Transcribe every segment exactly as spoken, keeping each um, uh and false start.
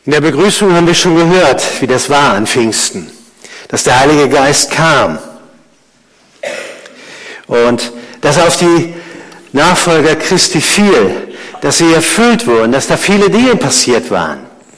In der Begrüßung haben wir schon gehört, wie das war an Pfingsten, dass der Heilige Geist kam und dass auf die Nachfolger Christi fiel, dass sie erfüllt wurden, dass da viele Dinge passiert waren.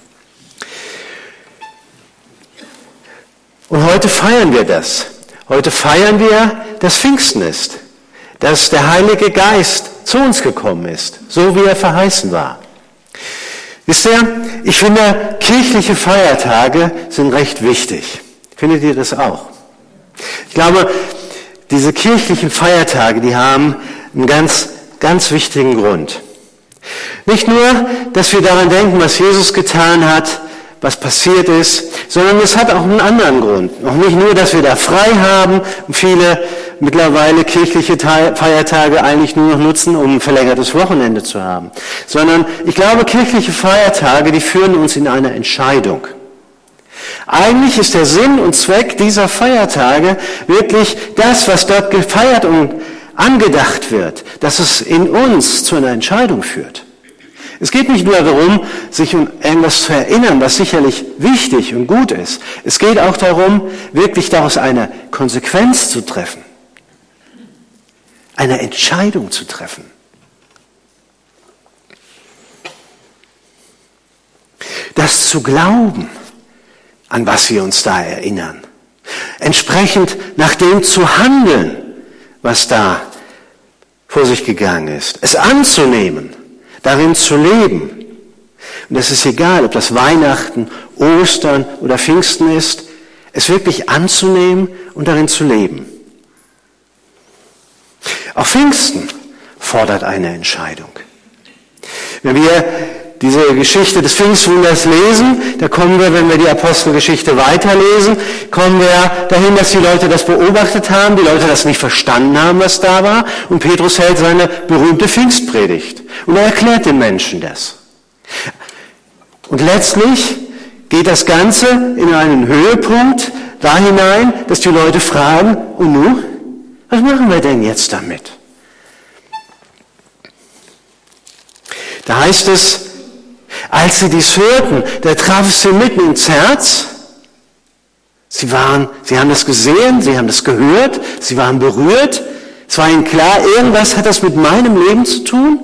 Und heute feiern wir das. Heute feiern wir, dass Pfingsten ist, dass der Heilige Geist zu uns gekommen ist, so wie er verheißen war. Wisst ihr, ich finde, kirchliche Feiertage sind recht wichtig. Findet ihr das auch? Ich glaube, diese kirchlichen Feiertage, die haben einen ganz, ganz wichtigen Grund. Nicht nur, dass wir daran denken, was Jesus getan hat, was passiert ist, sondern es hat auch einen anderen Grund. Noch nicht nur, dass wir da frei haben und viele mittlerweile kirchliche Feiertage eigentlich nur noch nutzen, um ein verlängertes Wochenende zu haben, sondern ich glaube, kirchliche Feiertage, die führen uns in eine Entscheidung. Eigentlich ist der Sinn und Zweck dieser Feiertage wirklich das, was dort gefeiert und angedacht wird, dass es in uns zu einer Entscheidung führt. Es geht nicht nur darum, sich um irgendwas zu erinnern, was sicherlich wichtig und gut ist. Es geht auch darum, wirklich daraus eine Konsequenz zu treffen, eine Entscheidung zu treffen. Das zu glauben, an was wir uns da erinnern. Entsprechend nach dem zu handeln, was da vor sich gegangen ist. Es anzunehmen, darin zu leben. Und es ist egal, ob das Weihnachten, Ostern oder Pfingsten ist, es wirklich anzunehmen und darin zu leben. Auch Pfingsten fordert eine Entscheidung. Wenn wir diese Geschichte des Pfingstwunders lesen, da kommen wir, wenn wir die Apostelgeschichte weiterlesen, kommen wir dahin, dass die Leute das beobachtet haben, die Leute das nicht verstanden haben, was da war, und Petrus hält seine berühmte Pfingstpredigt. Und er erklärt den Menschen das. Und letztlich geht das Ganze in einen Höhepunkt da hinein, dass die Leute fragen, und nun, was machen wir denn jetzt damit? Da heißt es, als sie dies hörten, da traf es sie mitten ins Herz. Sie waren, sie haben das gesehen, sie haben das gehört, sie waren berührt. Es war ihnen klar, irgendwas hat das mit meinem Leben zu tun.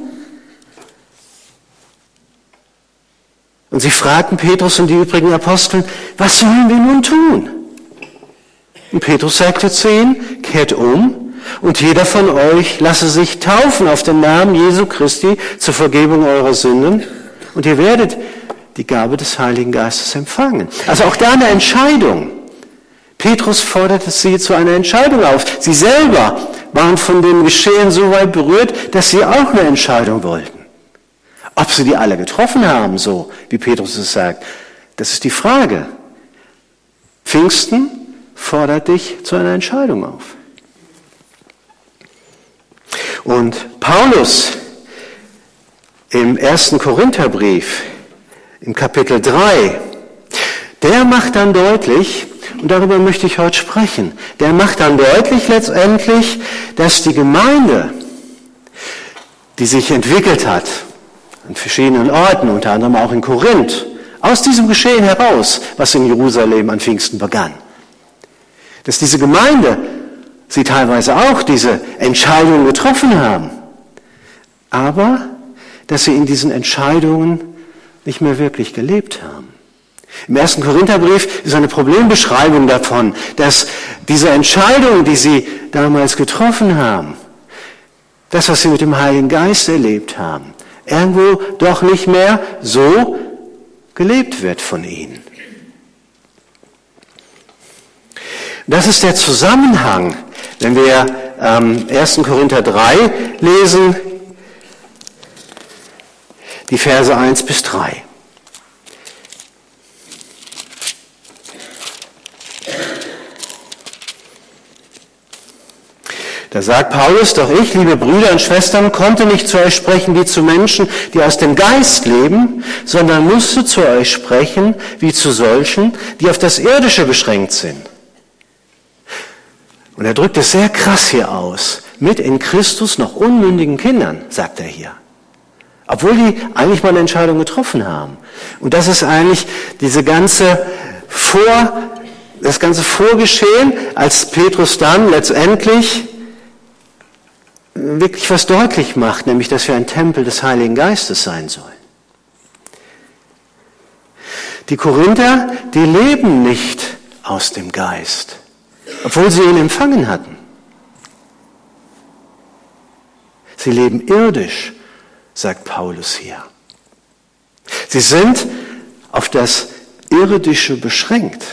Und sie fragten Petrus und die übrigen Apostel, was sollen wir nun tun? Und Petrus sagte zu ihnen, kehrt um und jeder von euch lasse sich taufen auf den Namen Jesu Christi zur Vergebung eurer Sünden. Und ihr werdet die Gabe des Heiligen Geistes empfangen. Also auch da eine Entscheidung. Petrus forderte sie zu einer Entscheidung auf. Sie selber waren von dem Geschehen so weit berührt, dass sie auch eine Entscheidung wollten. Ob sie die alle getroffen haben, so wie Petrus es sagt, das ist die Frage. Pfingsten fordert dich zu einer Entscheidung auf. Und Paulus im ersten Korintherbrief, im Kapitel drei, der macht dann deutlich, und darüber möchte ich heute sprechen, der macht dann deutlich letztendlich, dass die Gemeinde, die sich entwickelt hat, an verschiedenen Orten, unter anderem auch in Korinth, aus diesem Geschehen heraus, was in Jerusalem an Pfingsten begann, dass diese Gemeinde, sie teilweise auch diese Entscheidungen getroffen haben, aber dass sie in diesen Entscheidungen nicht mehr wirklich gelebt haben. Im ersten Korintherbrief ist eine Problembeschreibung davon, dass diese Entscheidungen, die sie damals getroffen haben, das, was sie mit dem Heiligen Geist erlebt haben, irgendwo doch nicht mehr so gelebt wird von ihnen. Das ist der Zusammenhang, wenn wir ähm, ersten Korinther drei lesen, die Verse eins bis drei. Da sagt Paulus, doch ich, liebe Brüder und Schwestern, konnte nicht zu euch sprechen wie zu Menschen, die aus dem Geist leben, sondern musste zu euch sprechen wie zu solchen, die auf das Irdische beschränkt sind. Und er drückt es sehr krass hier aus. Mit in Christus noch unmündigen Kindern, sagt er hier. Obwohl die eigentlich mal eine Entscheidung getroffen haben. Und das ist eigentlich diese ganze Vor, das ganze Vorgeschehen, als Petrus dann letztendlich wirklich was deutlich macht, nämlich, dass wir ein Tempel des Heiligen Geistes sein sollen. Die Korinther, die leben nicht aus dem Geist, obwohl sie ihn empfangen hatten. Sie leben irdisch, sagt Paulus hier. Sie sind auf das Irdische beschränkt.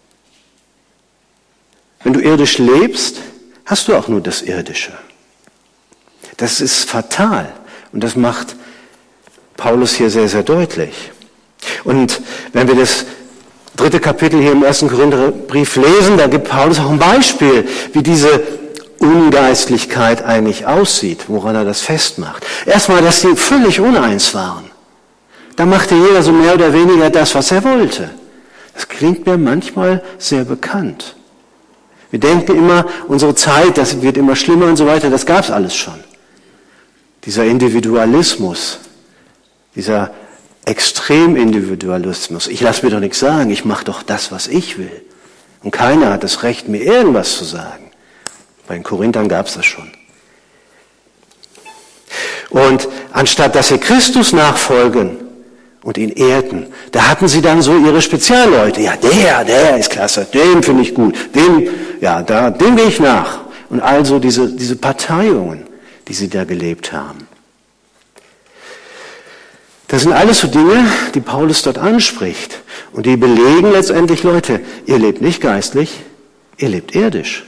Wenn du irdisch lebst, hast du auch nur das Irdische. Das ist fatal und das macht Paulus hier sehr, sehr deutlich. Und wenn wir das dritte Kapitel hier im ersten Korintherbrief lesen, da gibt Paulus auch ein Beispiel, wie diese Ungeistlichkeit eigentlich aussieht, woran er das festmacht. Erstmal, dass sie völlig uneins waren. Da machte jeder so mehr oder weniger das, was er wollte. Das klingt mir manchmal sehr bekannt. Wir denken immer, unsere Zeit, das wird immer schlimmer und so weiter, das gab es alles schon. Dieser Individualismus, dieser Extremindividualismus. Ich lasse mir doch nichts sagen, ich mache doch das, was ich will. Und keiner hat das Recht, mir irgendwas zu sagen. Bei den Korinthern gab es das schon. Und anstatt dass sie Christus nachfolgen und ihn ehrten, da hatten sie dann so ihre Spezialleute. Ja, der, der ist klasse, den finde ich gut, dem, ja, da, dem gehe ich nach. Und also diese, diese Parteiungen, die sie da gelebt haben. Das sind alles so Dinge, die Paulus dort anspricht. Und die belegen letztendlich, Leute, ihr lebt nicht geistlich, ihr lebt irdisch.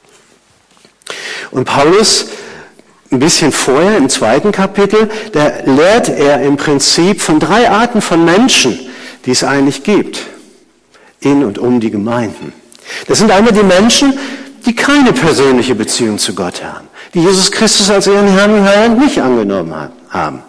Und Paulus, ein bisschen vorher, im zweiten Kapitel, da lehrt er im Prinzip von drei Arten von Menschen, die es eigentlich gibt, in und um die Gemeinden. Das sind einmal die Menschen, die keine persönliche Beziehung zu Gott haben, die Jesus Christus als ihren Herrn und Heiland nicht angenommen haben,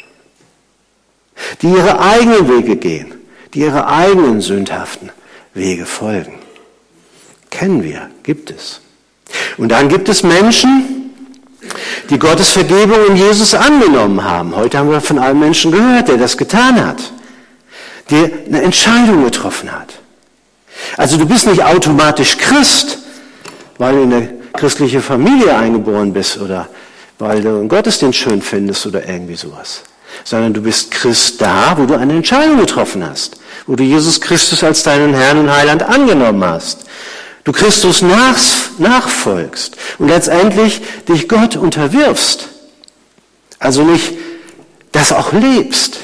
die ihre eigenen Wege gehen, die ihre eigenen sündhaften Wege folgen. Kennen wir, gibt es. Und dann gibt es Menschen, die Gottes Vergebung in Jesus angenommen haben. Heute haben wir von einem Menschen gehört, der das getan hat, der eine Entscheidung getroffen hat. Also du bist nicht automatisch Christ, weil du in eine christliche Familie eingeboren bist oder weil du einen Gottesdienst schön findest oder irgendwie sowas. Sondern du bist Christ da, wo du eine Entscheidung getroffen hast, wo du Jesus Christus als deinen Herrn und Heiland angenommen hast. Du Christus nach, nachfolgst und letztendlich dich Gott unterwirfst. Also nicht das auch lebst.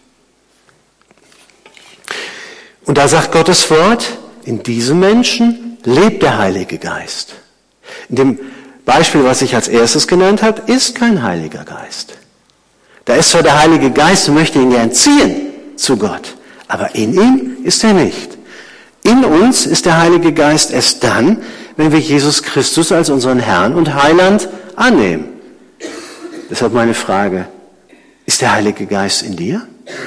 Und da sagt Gottes Wort, in diesem Menschen lebt der Heilige Geist. In dem Beispiel, was ich als erstes genannt habe, ist kein Heiliger Geist. Da ist zwar der Heilige Geist und möchte ihn gern ziehen zu Gott, aber in ihm ist er nicht. In uns ist der Heilige Geist erst dann, wenn wir Jesus Christus als unseren Herrn und Heiland annehmen. Deshalb meine Frage, ist der Heilige Geist in dir?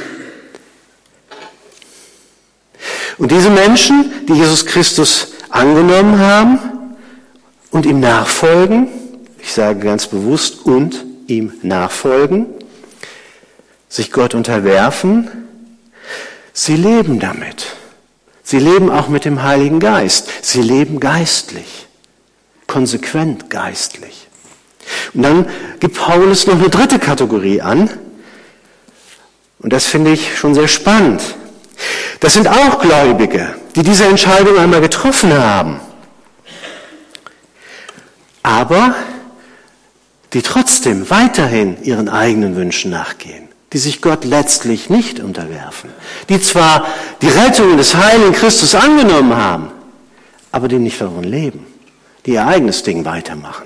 Und diese Menschen, die Jesus Christus angenommen haben und ihm nachfolgen, ich sage ganz bewusst, und ihm nachfolgen, sich Gott unterwerfen, sie leben damit. Sie leben auch mit dem Heiligen Geist. Sie leben geistlich, konsequent geistlich. Und dann gibt Paulus noch eine dritte Kategorie an. Und das finde ich schon sehr spannend. Das sind auch Gläubige, die diese Entscheidung einmal getroffen haben. Aber die trotzdem weiterhin ihren eigenen Wünschen nachgehen. Die sich Gott letztlich nicht unterwerfen, die zwar die Rettung des heiligen Christus angenommen haben, aber die nicht darin leben, die ihr eigenes Ding weitermachen.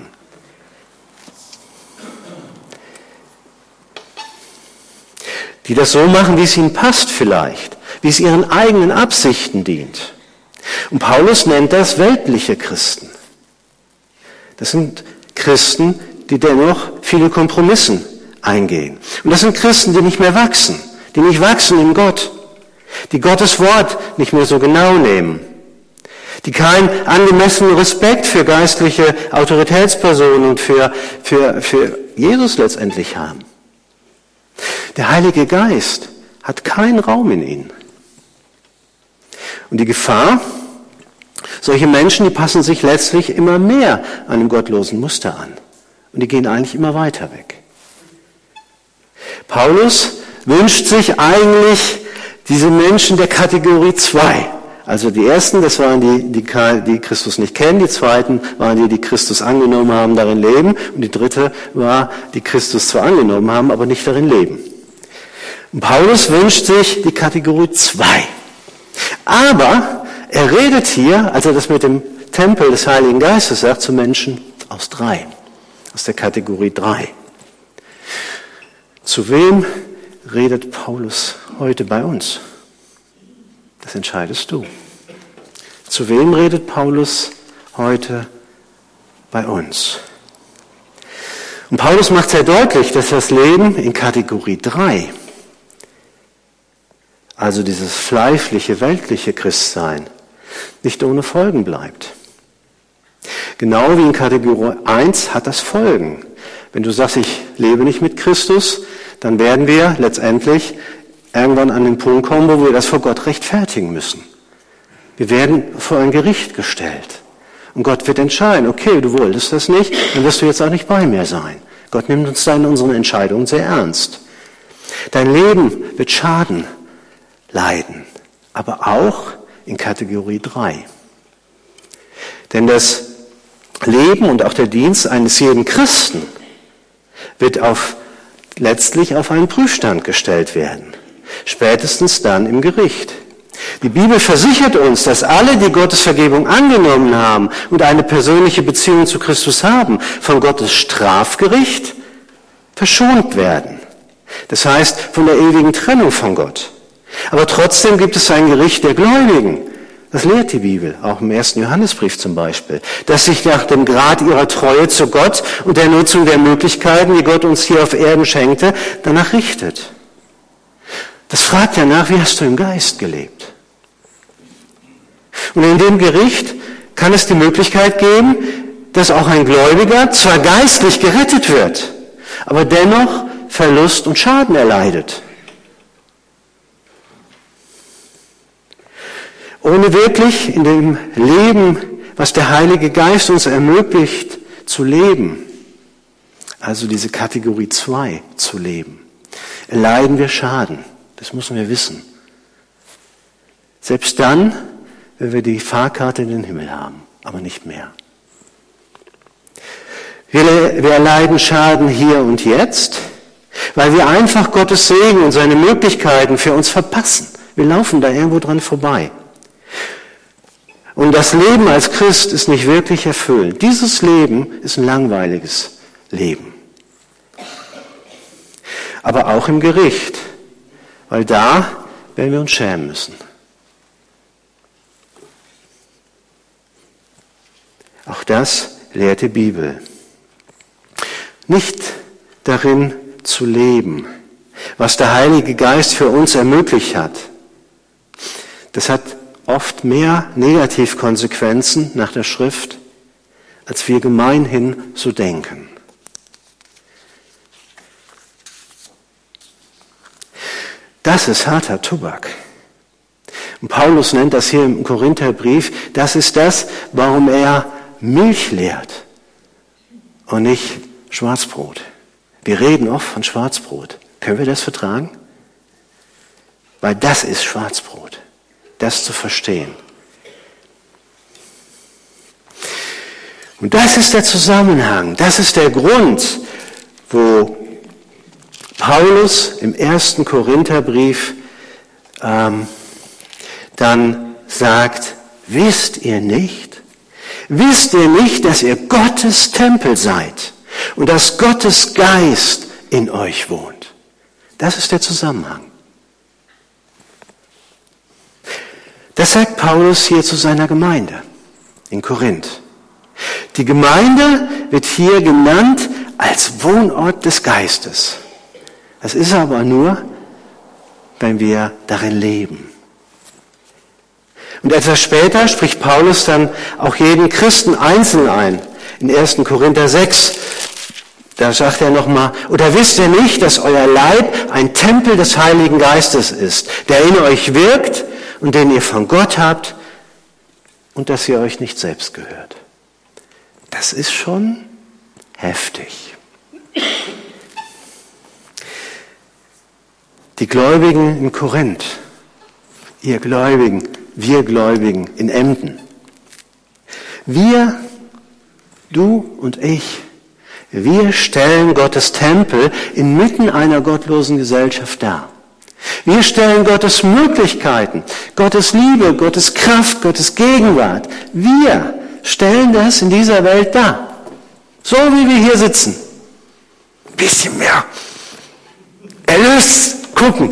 Die das so machen, wie es ihnen passt vielleicht, wie es ihren eigenen Absichten dient. Und Paulus nennt das weltliche Christen. Das sind Christen, die dennoch viele Kompromisse eingehen. Und das sind Christen, die nicht mehr wachsen, die nicht wachsen in Gott, die Gottes Wort nicht mehr so genau nehmen, die keinen angemessenen Respekt für geistliche Autoritätspersonen und für, für, für Jesus letztendlich haben, Der Heilige Geist hat keinen Raum in ihnen. Und die Gefahr, solche Menschen, die passen sich letztlich immer mehr einem gottlosen Muster an. Und die gehen eigentlich immer weiter weg. Paulus wünscht sich eigentlich diese Menschen der Kategorie zwei. Also die ersten, das waren die, die, die Christus nicht kennen. Die zweiten waren die, die Christus angenommen haben, darin leben. Und die dritte war, die Christus zwar angenommen haben, aber nicht darin leben. Und Paulus wünscht sich die Kategorie zwei. Aber er redet hier, als er das mit dem Tempel des Heiligen Geistes sagt, zu Menschen aus drei. Aus der Kategorie drei. Zu wem redet Paulus heute bei uns? Das entscheidest du. Zu wem redet Paulus heute bei uns? Und Paulus macht sehr deutlich, dass das Leben in Kategorie drei, also dieses fleischliche, weltliche Christsein, nicht ohne Folgen bleibt. Genau wie in Kategorie eins hat das Folgen. Wenn du sagst, ich lebe nicht mit Christus, dann werden wir letztendlich irgendwann an den Punkt kommen, wo wir das vor Gott rechtfertigen müssen. Wir werden vor ein Gericht gestellt. Und Gott wird entscheiden, okay, du wolltest das nicht, dann wirst du jetzt auch nicht bei mir sein. Gott nimmt uns da in unseren Entscheidungen sehr ernst. Dein Leben wird Schaden leiden, aber auch in Kategorie drei. Denn das Leben und auch der Dienst eines jeden Christen wird auf, letztlich auf einen Prüfstand gestellt werden. Spätestens dann im Gericht. Die Bibel versichert uns, dass alle, die Gottes Vergebung angenommen haben und eine persönliche Beziehung zu Christus haben, von Gottes Strafgericht verschont werden. Das heißt, von der ewigen Trennung von Gott. Aber trotzdem gibt es ein Gericht der Gläubigen. Das lehrt die Bibel, auch im ersten Johannesbrief zum Beispiel, dass sich nach dem Grad ihrer Treue zu Gott und der Nutzung der Möglichkeiten, die Gott uns hier auf Erden schenkte, danach richtet. Das fragt ja nach, wie hast du im Geist gelebt? Und in dem Gericht kann es die Möglichkeit geben, dass auch ein Gläubiger zwar geistlich gerettet wird, aber dennoch Verlust und Schaden erleidet. Ohne wirklich in dem Leben, was der Heilige Geist uns ermöglicht, zu leben, also diese Kategorie zwei zu leben, erleiden wir Schaden. Das müssen wir wissen. Selbst dann, wenn wir die Fahrkarte in den Himmel haben, aber nicht mehr. Wir, wir erleiden Schaden hier und jetzt, weil wir einfach Gottes Segen und seine Möglichkeiten für uns verpassen. Wir laufen da irgendwo dran vorbei. Und das Leben als Christ ist nicht wirklich erfüllend. Dieses Leben ist ein langweiliges Leben. Aber auch im Gericht. Weil da werden wir uns schämen müssen. Auch das lehrt die Bibel. Nicht darin zu leben, was der Heilige Geist für uns ermöglicht hat. Das hat oft mehr Negativkonsequenzen nach der Schrift, als wir gemeinhin so denken. Das ist harter Tobak. Und Paulus nennt das hier im Korintherbrief, das ist das, warum er Milch lehrt und nicht Schwarzbrot. Wir reden oft von Schwarzbrot. Können wir das vertragen? Weil das ist Schwarzbrot, das zu verstehen. Und das ist der Zusammenhang, das ist der Grund, wo Paulus im ersten Korintherbrief ähm, dann sagt, wisst ihr nicht, wisst ihr nicht, dass ihr Gottes Tempel seid und dass Gottes Geist in euch wohnt? Das ist der Zusammenhang. Das sagt Paulus hier zu seiner Gemeinde in Korinth. Die Gemeinde wird hier genannt als Wohnort des Geistes. Das ist aber nur, wenn wir darin leben. Und etwas später spricht Paulus dann auch jeden Christen einzeln ein. In ersten Korinther sechs Da sagt er nochmal, oder wisst ihr nicht, dass euer Leib ein Tempel des Heiligen Geistes ist, der in euch wirkt und den ihr von Gott habt und dass ihr euch nicht selbst gehört. Das ist schon heftig. Die Gläubigen in Korinth, ihr Gläubigen, wir Gläubigen in Emden. Wir, du und ich, wir stellen Gottes Tempel inmitten einer gottlosen Gesellschaft dar. Wir stellen Gottes Möglichkeiten, Gottes Liebe, Gottes Kraft, Gottes Gegenwart. Wir stellen das in dieser Welt dar. So wie wir hier sitzen. Ein bisschen mehr erlöst gucken.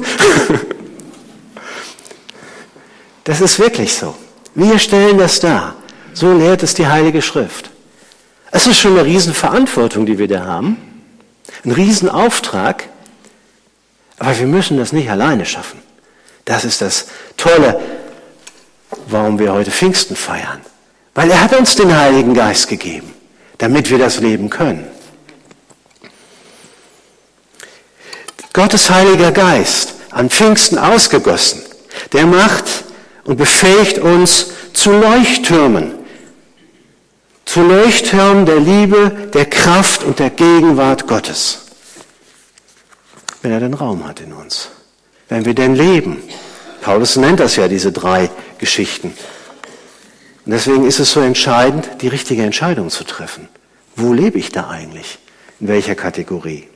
Das ist wirklich so. Wir stellen das dar. So lehrt es die Heilige Schrift. Es ist schon eine Riesenverantwortung, die wir da haben. Ein Riesenauftrag. Aber wir müssen das nicht alleine schaffen. Das ist das Tolle, warum wir heute Pfingsten feiern. Weil er hat uns den Heiligen Geist gegeben, damit wir das leben können. Gottes Heiliger Geist, an Pfingsten ausgegossen, der macht und befähigt uns zu Leuchttürmen. Zu Leuchttürmen der Liebe, der Kraft und der Gegenwart Gottes. Wenn er den Raum hat in uns. Wenn wir denn leben. Paulus nennt das ja diese drei Geschichten. Und deswegen ist es so entscheidend, die richtige Entscheidung zu treffen. Wo lebe ich da eigentlich? In welcher Kategorie?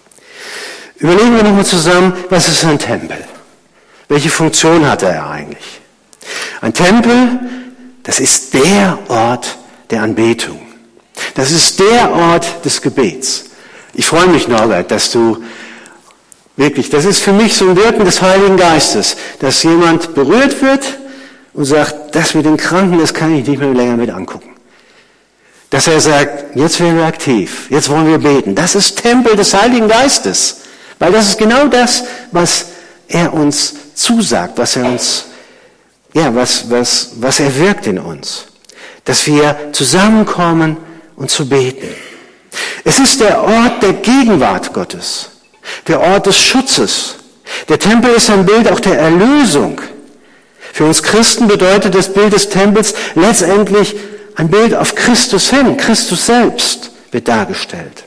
Überlegen wir nochmal zusammen, was ist ein Tempel? Welche Funktion hat er eigentlich? Ein Tempel, das ist der Ort der Anbetung. Das ist der Ort des Gebets. Ich freue mich, Norbert, dass du wirklich, das ist für mich so ein Wirken des Heiligen Geistes, dass jemand berührt wird und sagt, das mit den Kranken, das kann ich nicht mehr länger mit angucken. Dass er sagt, jetzt werden wir aktiv, jetzt wollen wir beten. Das ist Tempel des Heiligen Geistes, weil das ist genau das, was er uns zusagt, was er uns, ja, was, was, was er wirkt in uns. Dass wir zusammenkommen und zu beten. Es ist der Ort der Gegenwart Gottes, der Ort des Schutzes. Der Tempel ist ein Bild auch der Erlösung. Für uns Christen bedeutet das Bild des Tempels letztendlich ein Bild auf Christus hin. Christus selbst wird dargestellt.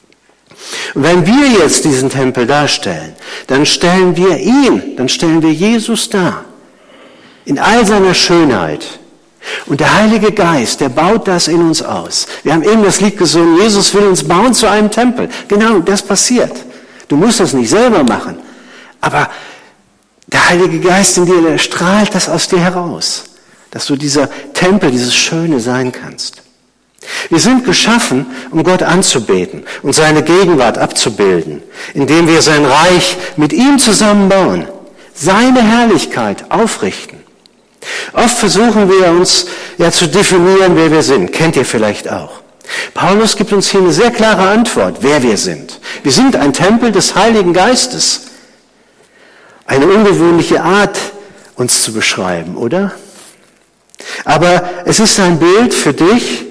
Und wenn wir jetzt diesen Tempel darstellen, dann stellen wir ihn, dann stellen wir Jesus dar. In all seiner Schönheit. Und der Heilige Geist, der baut das in uns aus. Wir haben eben das Lied gesungen, Jesus will uns bauen zu einem Tempel. Genau, das passiert. Du musst das nicht selber machen. Aber der Heilige Geist in dir, der strahlt das aus dir heraus. Dass du dieser Tempel, dieses Schöne sein kannst. Wir sind geschaffen, um Gott anzubeten und seine Gegenwart abzubilden, indem wir sein Reich mit ihm zusammenbauen, seine Herrlichkeit aufrichten. Oft versuchen wir uns ja zu definieren, wer wir sind. Kennt ihr vielleicht auch. Paulus gibt uns hier eine sehr klare Antwort, wer wir sind. Wir sind ein Tempel des Heiligen Geistes. Eine ungewöhnliche Art, uns zu beschreiben, oder? Aber es ist ein Bild für dich,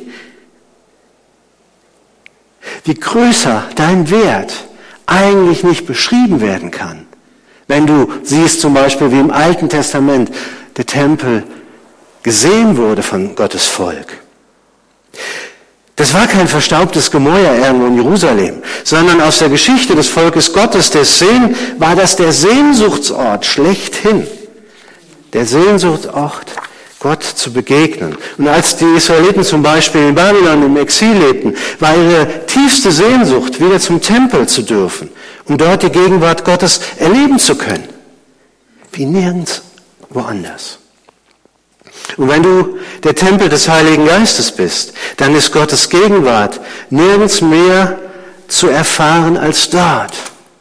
wie größer dein Wert eigentlich nicht beschrieben werden kann. Wenn du siehst zum Beispiel, wie im Alten Testament der Tempel gesehen wurde von Gottes Volk. Das war kein verstaubtes Gemäuer irgendwo in Jerusalem, sondern aus der Geschichte des Volkes Gottes, des Sehn, war das der Sehnsuchtsort schlechthin. Der Sehnsuchtsort, Gott zu begegnen. Und als die Israeliten zum Beispiel in Babylon im Exil lebten, war ihre tiefste Sehnsucht, wieder zum Tempel zu dürfen, um dort die Gegenwart Gottes erleben zu können. Wie nirgends woanders. Und wenn du der Tempel des Heiligen Geistes bist, dann ist Gottes Gegenwart nirgends mehr zu erfahren als dort.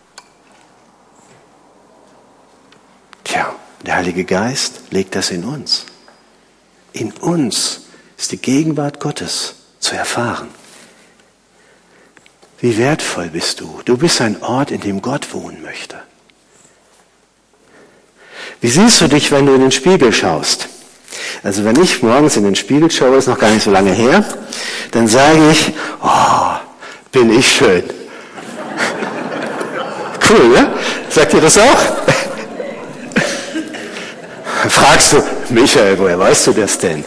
Tja, der Heilige Geist legt das in uns. In uns ist die Gegenwart Gottes zu erfahren. Wie wertvoll bist du? Du bist ein Ort, in dem Gott wohnen möchte. Wie siehst du dich, wenn du in den Spiegel schaust? Also wenn ich morgens in den Spiegel schaue, ist noch gar nicht so lange her, dann sage ich, oh, bin ich schön. Cool, ne? Sagt ihr das auch? Fragst du, Michael, woher weißt du das denn?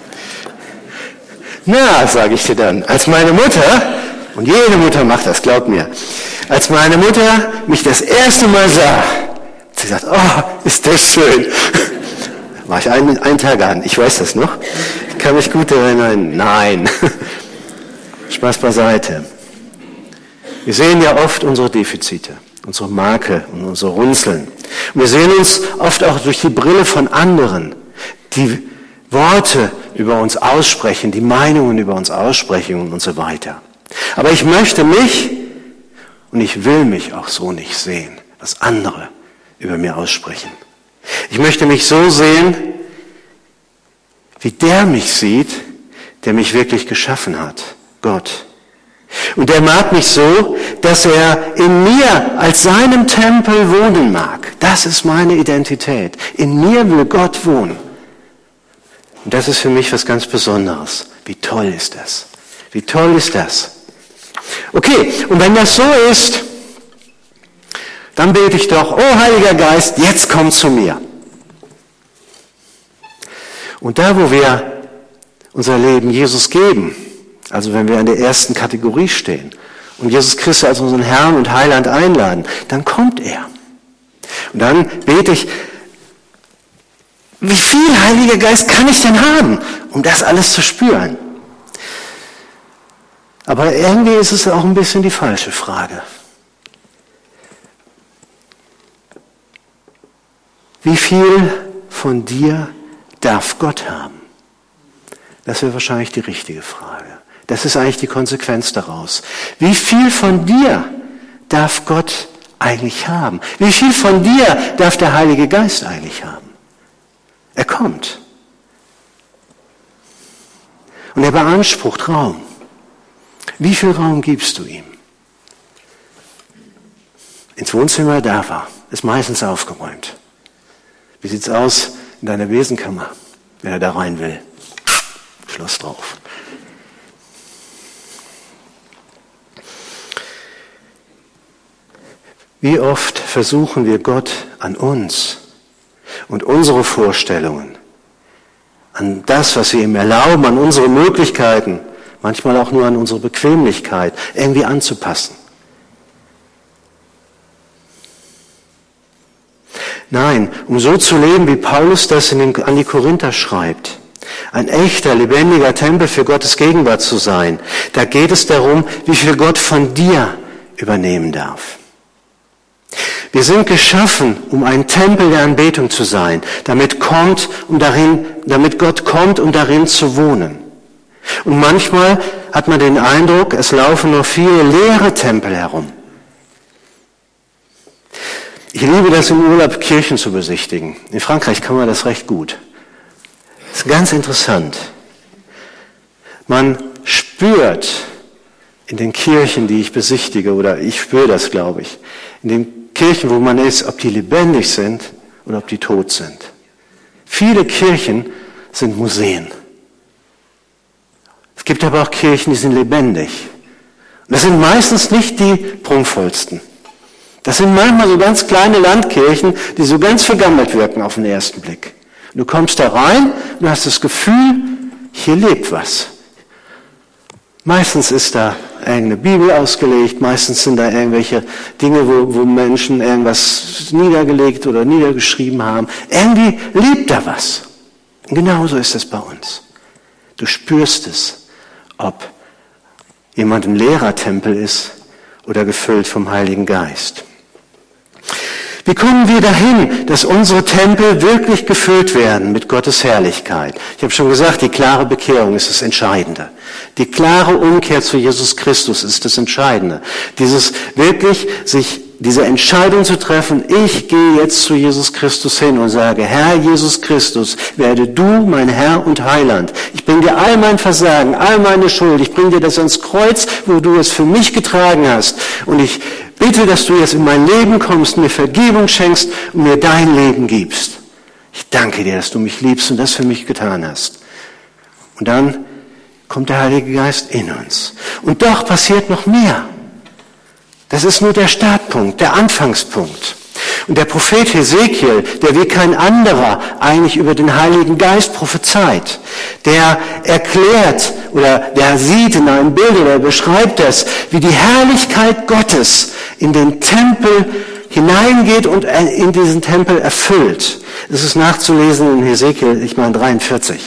Na, sage ich dir dann, als meine Mutter, und jede Mutter macht das, glaub mir, als meine Mutter mich das erste Mal sah, sie sagt, oh, ist das schön. War ich einen, einen Tag an, ich weiß das noch. Ich kann mich gut erinnern, nein. Spaß beiseite. Wir sehen ja oft unsere Defizite, unsere Makel und unsere Runzeln. Und wir sehen uns oft auch durch die Brille von anderen, die Worte über uns aussprechen, die Meinungen über uns aussprechen und so weiter. Aber ich möchte mich und ich will mich auch so nicht sehen, was andere über mir aussprechen. Ich möchte mich so sehen, wie der mich sieht, der mich wirklich geschaffen hat, Gott. Und er mag mich so, dass er in mir als seinem Tempel wohnen mag. Das ist meine Identität. In mir will Gott wohnen. Und das ist für mich was ganz Besonderes. Wie toll ist das? Wie toll ist das? Okay, und wenn das so ist, dann bete ich doch, oh Heiliger Geist, jetzt komm zu mir. Und da, wo wir unser Leben Jesus geben, also wenn wir in der ersten Kategorie stehen und Jesus Christus als unseren Herrn und Heiland einladen, dann kommt er. Und dann bete ich, wie viel Heiliger Geist kann ich denn haben, um das alles zu spüren? Aber irgendwie ist es auch ein bisschen die falsche Frage. Wie viel von dir darf Gott haben? Das wäre wahrscheinlich die richtige Frage. Das ist eigentlich die Konsequenz daraus. Wie viel von dir darf Gott eigentlich haben? Wie viel von dir darf der Heilige Geist eigentlich haben? Er kommt. Und er beansprucht Raum. Wie viel Raum gibst du ihm? Ins Wohnzimmer darf er. Ist meistens aufgeräumt. Wie sieht's aus in deiner Besenkammer, wenn er da rein will? Schloss drauf. Wie oft versuchen wir Gott an uns und unsere Vorstellungen, an das, was wir ihm erlauben, an unsere Möglichkeiten, manchmal auch nur an unsere Bequemlichkeit, irgendwie anzupassen. Nein, um so zu leben, wie Paulus das in den, an die Korinther schreibt, ein echter, lebendiger Tempel für Gottes Gegenwart zu sein, da geht es darum, wie viel Gott von dir übernehmen darf. Wir sind geschaffen, um ein Tempel der Anbetung zu sein, damit kommt, um darin, damit Gott kommt, um darin zu wohnen. Und manchmal hat man den Eindruck, es laufen nur viele leere Tempel herum. Ich liebe das im Urlaub, Kirchen zu besichtigen. In Frankreich kann man das recht gut. Das ist ganz interessant. Man spürt in den Kirchen, die ich besichtige, oder ich spüre das, glaube ich, in den Kirchen, wo man ist, ob die lebendig sind oder ob die tot sind. Viele Kirchen sind Museen. Es gibt aber auch Kirchen, die sind lebendig. Und das sind meistens nicht die prunkvollsten. Das sind manchmal so ganz kleine Landkirchen, die so ganz vergammelt wirken auf den ersten Blick. Und du kommst da rein und hast das Gefühl, hier lebt was. Meistens ist da irgendeine Bibel ausgelegt, meistens sind da irgendwelche Dinge, wo, wo Menschen irgendwas niedergelegt oder niedergeschrieben haben. Irgendwie lebt da was. Und genauso ist es bei uns. Du spürst es, ob jemand ein leerer Tempel ist oder gefüllt vom Heiligen Geist. Wie kommen wir dahin, dass unsere Tempel wirklich gefüllt werden mit Gottes Herrlichkeit? Ich habe schon gesagt, die klare Bekehrung ist das Entscheidende. Die klare Umkehr zu Jesus Christus ist das Entscheidende. Dieses wirklich sich, diese Entscheidung zu treffen, ich gehe jetzt zu Jesus Christus hin und sage, Herr Jesus Christus, werde du mein Herr und Heiland. Ich bringe dir all mein Versagen, all meine Schuld, ich bringe dir das ans Kreuz, wo du es für mich getragen hast. Und ich bitte, dass du jetzt in mein Leben kommst, mir Vergebung schenkst und mir dein Leben gibst. Ich danke dir, dass du mich liebst und das für mich getan hast. Und dann kommt der Heilige Geist in uns. Und doch passiert noch mehr. Das ist nur der Startpunkt. Startpunkt, der Anfangspunkt. Und der Prophet Hesekiel, der wie kein anderer eigentlich über den Heiligen Geist prophezeit, der erklärt oder der sieht in einem Bild oder beschreibt es, wie die Herrlichkeit Gottes in den Tempel hineingeht und in diesen Tempel erfüllt. Das ist nachzulesen in Hesekiel, ich meine dreiundvierzig.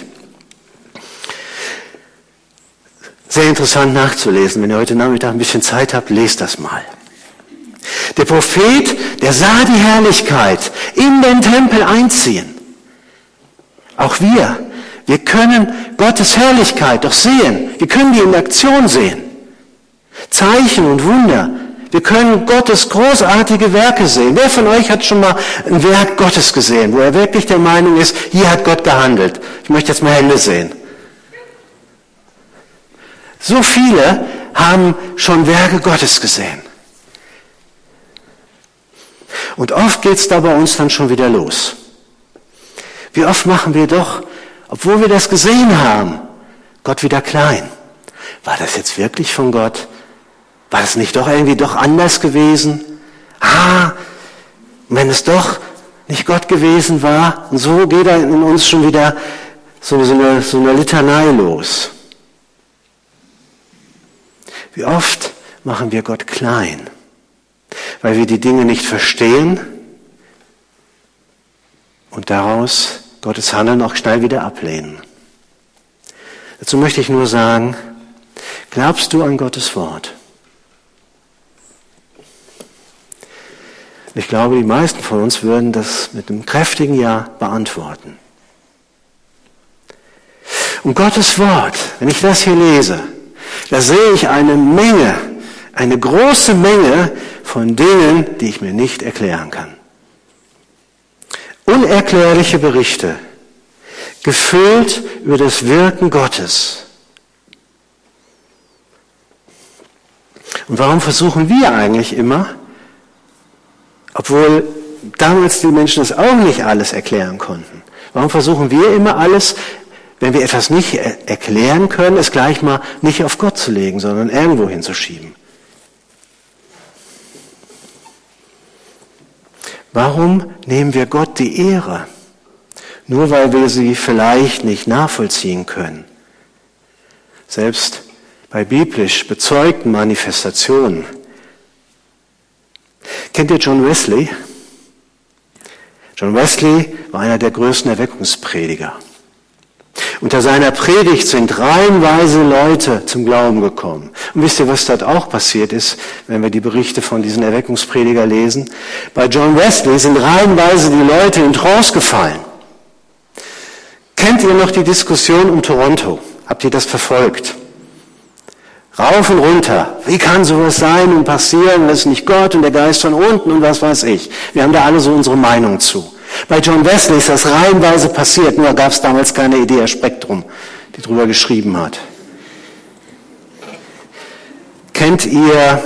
Sehr interessant nachzulesen. Wenn ihr heute Nachmittag ein bisschen Zeit habt, lest das mal. Der Prophet, der sah die Herrlichkeit in den Tempel einziehen. Auch wir, wir können Gottes Herrlichkeit doch sehen. Wir können die in Aktion sehen. Zeichen und Wunder. Wir können Gottes großartige Werke sehen. Wer von euch hat schon mal ein Werk Gottes gesehen, wo er wirklich der Meinung ist, hier hat Gott gehandelt? Ich möchte jetzt mal Hände sehen. So viele haben schon Werke Gottes gesehen. Und oft geht es da bei uns dann schon wieder los. Wie oft machen wir doch, obwohl wir das gesehen haben, Gott wieder klein. War das jetzt wirklich von Gott? War das nicht doch irgendwie doch anders gewesen? Ah, wenn es doch nicht Gott gewesen war, und so geht da in uns schon wieder so, so, eine, so eine Litanei los. Wie oft machen wir Gott klein, weil wir die Dinge nicht verstehen und daraus Gottes Handeln auch schnell wieder ablehnen. Dazu möchte ich nur sagen, glaubst du an Gottes Wort? Ich glaube, die meisten von uns würden das mit einem kräftigen Ja beantworten. Und Gottes Wort, wenn ich das hier lese, da sehe ich eine Menge, eine große Menge von Dingen, die ich mir nicht erklären kann. Unerklärliche Berichte, gefüllt über das Wirken Gottes. Und warum versuchen wir eigentlich immer, obwohl damals die Menschen das auch nicht alles erklären konnten, warum versuchen wir immer alles, wenn wir etwas nicht erklären können, es gleich mal nicht auf Gott zu legen, sondern irgendwo hinzuschieben? Warum nehmen wir Gott die Ehre? Nur weil wir sie vielleicht nicht nachvollziehen können. Selbst bei biblisch bezeugten Manifestationen. Kennt ihr John Wesley? John Wesley war einer der größten Erweckungsprediger. Unter seiner Predigt sind reihenweise Leute zum Glauben gekommen. Und wisst ihr, was dort auch passiert ist, wenn wir die Berichte von diesen Erweckungsprediger lesen? Bei John Wesley sind reihenweise die Leute in Trance gefallen. Kennt ihr noch die Diskussion um Toronto? Habt ihr das verfolgt? Rauf und runter. Wie kann sowas sein und passieren? Das ist nicht Gott und der Geist von unten und was weiß ich. Wir haben da alle so unsere Meinung zu. Bei John Wesley ist das reihenweise passiert, nur gab es damals keine Idea Spektrum, die drüber geschrieben hat. Kennt ihr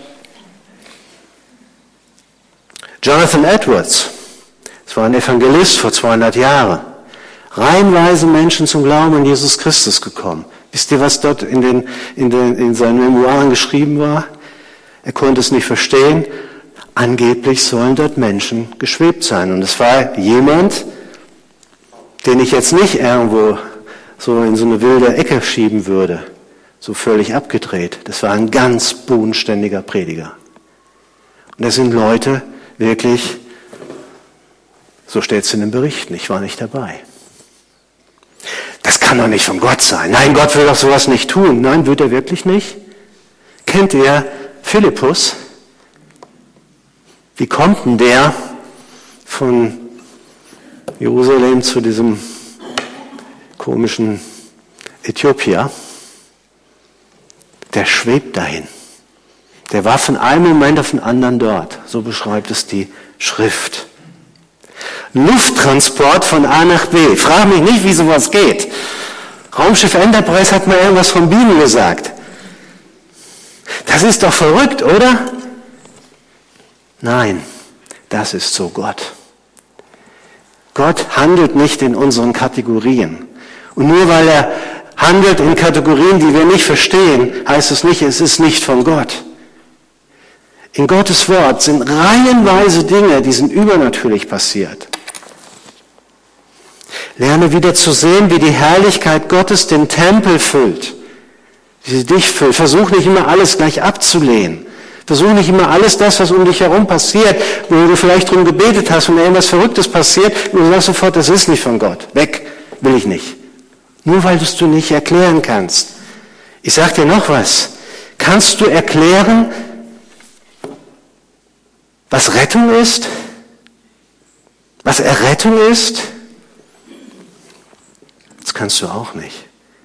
Jonathan Edwards? Das war ein Evangelist vor zweihundert Jahren. Reihenweise Menschen zum Glauben an Jesus Christus gekommen. Wisst ihr, was dort in, den, in, den, in seinen Memoiren geschrieben war? Er konnte es nicht verstehen. Angeblich sollen dort Menschen geschwebt sein. Und es war jemand, den ich jetzt nicht irgendwo so in so eine wilde Ecke schieben würde, so völlig abgedreht. Das war ein ganz bodenständiger Prediger. Und das sind Leute wirklich, so steht es in den Berichten, ich war nicht dabei. Das kann doch nicht von Gott sein. Nein, Gott will doch sowas nicht tun. Nein, wird er wirklich nicht? Kennt ihr Philippus? Wie kommt denn der von Jerusalem zu diesem komischen Äthiopier? Der schwebt dahin. Der war von einem Moment auf den anderen dort. So beschreibt es die Schrift. Lufttransport von A nach B. Frag mich nicht, wie sowas geht. Raumschiff Enterprise hat mal irgendwas von Bienen gesagt. Das ist doch verrückt, oder? Nein, das ist so Gott. Gott handelt nicht in unseren Kategorien. Und nur weil er handelt in Kategorien, die wir nicht verstehen, heißt es nicht, es ist nicht von Gott. In Gottes Wort sind reihenweise Dinge, die sind übernatürlich passiert. Lerne wieder zu sehen, wie die Herrlichkeit Gottes den Tempel füllt, wie sie dich füllt. Versuch nicht immer alles gleich abzulehnen. Versuch nicht immer alles das, was um dich herum passiert, wo du vielleicht drum gebetet hast und irgendwas Verrücktes passiert, und du sagst sofort, das ist nicht von Gott. Weg, will ich nicht. Nur weil du es du nicht erklären kannst. Ich sag dir noch was. Kannst du erklären, was Rettung ist? Was Errettung ist? Das kannst du auch nicht.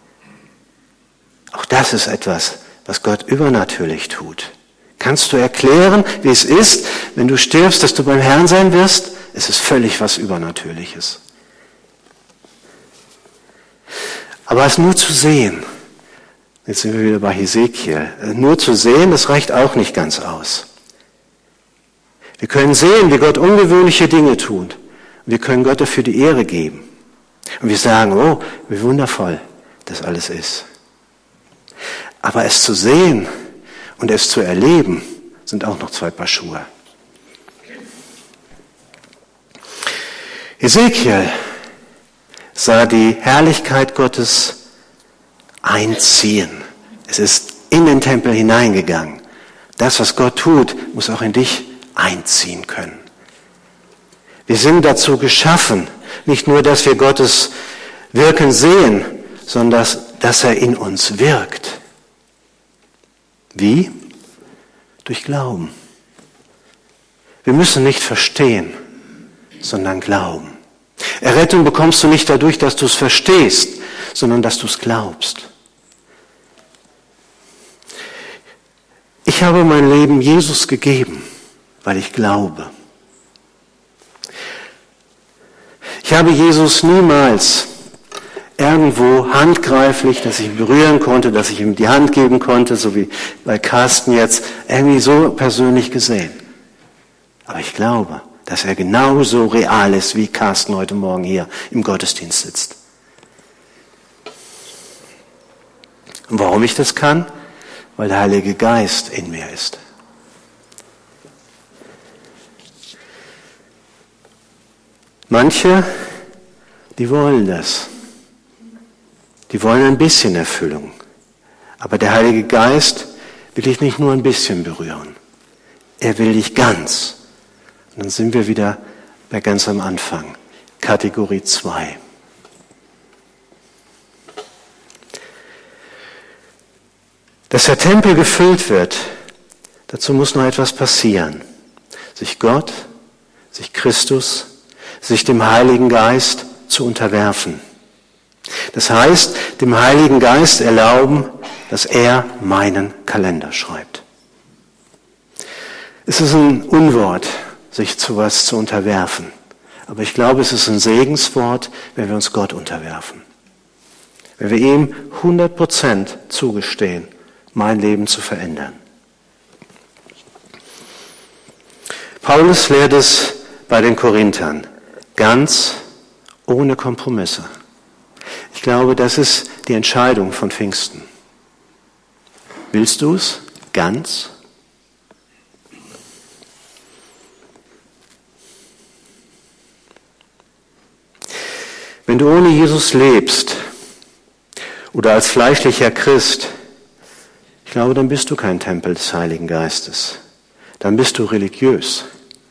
Auch das ist etwas, was Gott übernatürlich tut. Kannst du erklären, wie es ist, wenn du stirbst, dass du beim Herrn sein wirst? Es ist völlig was Übernatürliches. Aber es nur zu sehen, jetzt sind wir wieder bei Hesekiel, nur zu sehen, das reicht auch nicht ganz aus. Wir können sehen, wie Gott ungewöhnliche Dinge tut. Wir können Gott dafür die Ehre geben. Und wir sagen, oh, wie wundervoll das alles ist. Aber es zu sehen und es zu erleben, sind auch noch zwei Paar Schuhe. Hesekiel sah die Herrlichkeit Gottes einziehen. Es ist in den Tempel hineingegangen. Das, was Gott tut, muss auch in dich einziehen können. Wir sind dazu geschaffen, nicht nur, dass wir Gottes Wirken sehen, sondern dass, dass er in uns wirkt. Wie? Durch Glauben. Wir müssen nicht verstehen, sondern glauben. Errettung bekommst du nicht dadurch, dass du es verstehst, sondern dass du es glaubst. Ich habe mein Leben Jesus gegeben, weil ich glaube. Ich habe Jesus niemals irgendwo handgreiflich, dass ich ihn berühren konnte, dass ich ihm die Hand geben konnte, so wie bei Carsten jetzt, irgendwie so persönlich gesehen. Aber ich glaube, dass er genauso real ist, wie Carsten heute Morgen hier im Gottesdienst sitzt. Und warum ich das kann? Weil der Heilige Geist in mir ist. Manche, die wollen das. Die wollen ein bisschen Erfüllung. Aber der Heilige Geist will dich nicht nur ein bisschen berühren. Er will dich ganz. Und dann sind wir wieder bei ganz am Anfang. Kategorie zwei. Dass der Tempel gefüllt wird, dazu muss noch etwas passieren. Sich Gott, sich Christus, sich dem Heiligen Geist zu unterwerfen. Das heißt, dem Heiligen Geist erlauben, dass er meinen Kalender schreibt. Es ist ein Unwort, sich zu was zu unterwerfen. Aber ich glaube, es ist ein Segenswort, wenn wir uns Gott unterwerfen. Wenn wir ihm hundert Prozent zugestehen, mein Leben zu verändern. Paulus lehrt es bei den Korinthern. Ganz ohne Kompromisse. Ich glaube, das ist die Entscheidung von Pfingsten. Willst du es? Ganz? Wenn du ohne Jesus lebst oder als fleischlicher Christ, ich glaube, dann bist du kein Tempel des Heiligen Geistes. Dann bist du religiös.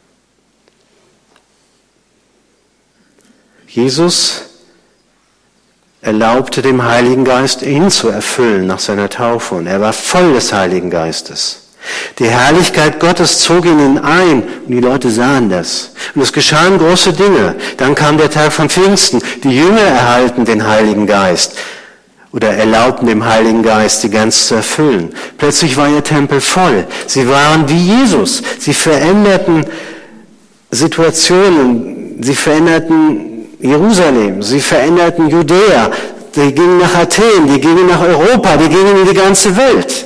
Jesus erlaubte dem Heiligen Geist, ihn zu erfüllen nach seiner Taufe. Und er war voll des Heiligen Geistes. Die Herrlichkeit Gottes zog in ihn ein und die Leute sahen das. Und es geschahen große Dinge. Dann kam der Tag von Pfingsten. Die Jünger erhalten den Heiligen Geist oder erlaubten dem Heiligen Geist, sie ganz zu erfüllen. Plötzlich war ihr Tempel voll. Sie waren wie Jesus. Sie veränderten Situationen. Sie veränderten Jerusalem, sie veränderten Judäa, die gingen nach Athen, die gingen nach Europa, die gingen in die ganze Welt.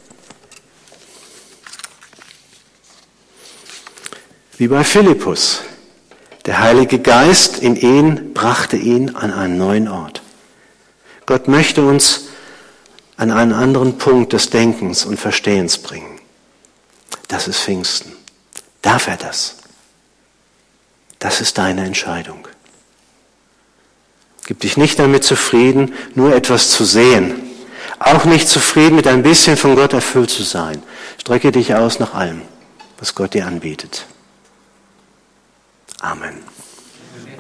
Wie bei Philippus. Der Heilige Geist in ihn brachte ihn an einen neuen Ort. Gott möchte uns an einen anderen Punkt des Denkens und Verstehens bringen. das ist Pfingsten. Darf er das? Das ist deine Entscheidung. Gib dich nicht damit zufrieden, nur etwas zu sehen. Auch nicht zufrieden, mit ein bisschen von Gott erfüllt zu sein. Strecke dich aus nach allem, was Gott dir anbietet. Amen.